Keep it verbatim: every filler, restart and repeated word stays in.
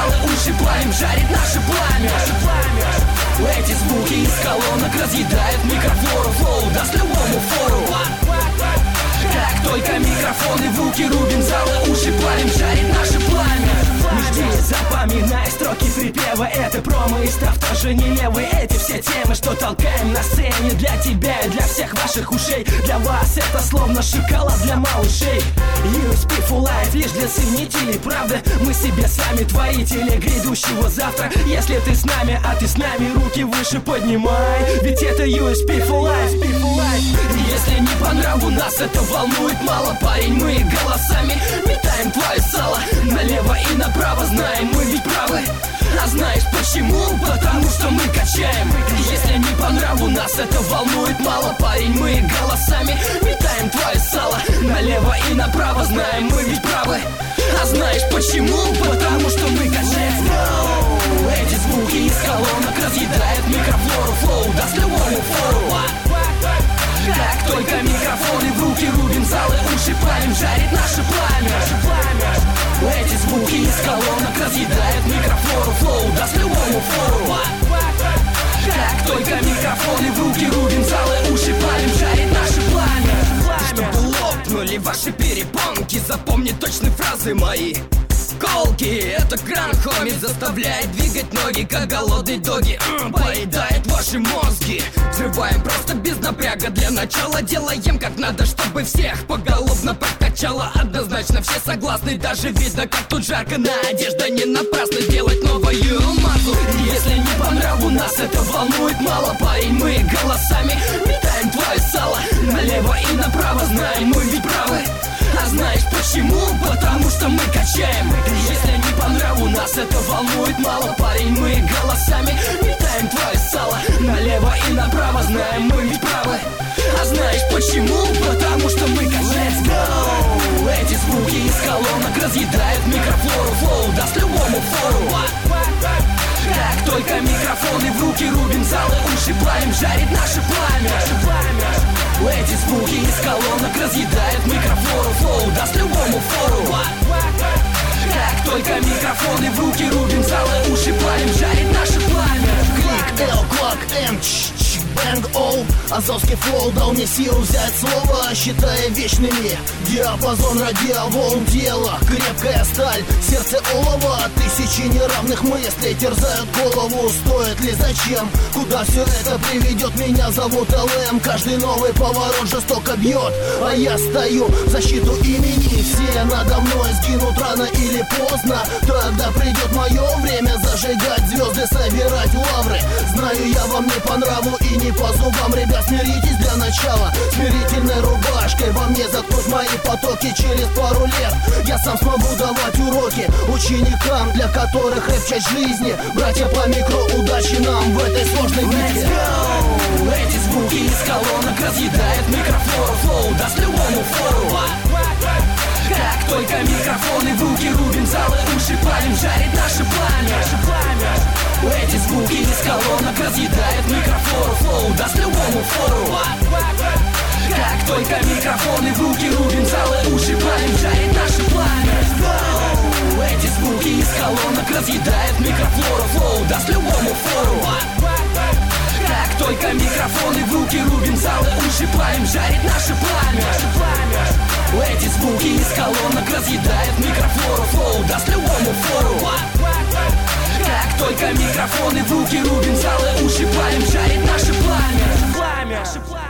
залы, уши пламя, жарит наше пламя. Эти звуки из колонок разъедают микрофлору, флоу даст любому фору. Как только микрофоны в руки рубим залы, уши пламя, жарит наше пламя. Не жди, запоминай строки припева, это промо и став тоже не левый. Эти все темы, что толкаем на сцене, для тебя и для всех ваших ушей. Для вас это словно шоколад для малышей. ю эс пи Full Life лишь для ценителей, правда? Мы себе сами творители грядущего завтра. Если ты с нами, а ты с нами, руки выше поднимай, ведь это ю эс пи Full Life, Full Life. Если не по нраву нас это волнует мало, парень, мы голосами метаем твое сало налево и направо, знаем, мы ведь правы. А знаешь почему? Потому что мы качаем. Если не по нраву нас это волнует мало, парень, мы голосами метаем твое сало налево и направо, знаем, мы ведь правы. А знаешь почему? Потому что мы качаем. Эти звуки из колонок разъедают микрофлору, флоу даст любому фору. Как только микрофоны в руки рубим залы, уши пламя, жарит наше пламя. Эти звуки из колонок разъедают микрофлору, флоу даст любому фору. Как только микрофоны в руки рубим залы, уши пламя, жарит наше пламя. Чтобы лопнули ваши перепонки, запомни точно фразы мои. Колки, это кран, хоми, заставляет двигать ноги, как голодный доги. М, поедает ваши мозги. Взрываем просто без напряга. Для начала делаем как надо, чтобы всех поголовно прокачало. Однозначно все согласны, даже видно, как тут жарко. Надежда не напрасно делать новую массу. Если не по нраву нас это волнует мало, парень, мы голосами метаем твое сало налево и направо, знаем, мы ведь правы. А знаешь почему? Потому что мы качаем. Если не по нраву нас это волнует мало, парень, мы голосами метаем твое сало налево и направо, знаем, мы ведь правы. А знаешь почему? Потому что мы качаем. Эти звуки из колонок разъедают микрофлору, флоу даст любому фору. Как только микрофоны в руки рубим залы, уши пламя, жарит наше пламя. Эти звуки из колонок разъедают микрофлору, флоу даст любому фору. Как только микрофоны в руки рубим залы, уши пламя, жарит наше пламя. Клик, L, клак, М, ч, ч, бэнг, оу. Азовский флоу дал мне силу взять слово, считая вечными диапазон радиоволн тела. Крепкая сталь, сердце олова, тысячи неравных мыслей терзают голову. Стоит ли, зачем, куда все это приведет? Меня зовут эл эм, каждый новый поворот жестоко бьет, а я стою в защиту имени. Все надо мной сгинут рано или поздно, тогда придет мое время зажигать звезды, собирать лавры. Знаю, я вам не по нраву и не по зубам, ребят, смиритесь для начала. Смирительной рубашкой во мне заткнут мои потоки. Через пару лет я сам смогу давать уроки ученикам, для которых рэп часть жизни. Братья по микро, удачи нам в этой сложной битве. Эти звуки из колонок разъедают микрофлору, флоу даст любому фору. Как только микрофоны в руки рубим залы, уши палим, жарит наше пламя. Эти звуки из колонок разъедают микрофлору, флоу даст любому фору. Как только микрофоны в руки рубим залы, уши палим, жарит наше пламя. Эти звуки из колонок разъедают микрофлору, флоу даст любому фору. Как только микрофоны в руки рубим залы, уши палим, жарит наше пламя. Эти звуки из колонок разъедают микрофлору, флоу даст любому фору. Как только микрофоны в руки рубим залы, уши палим, жарит наше пламя.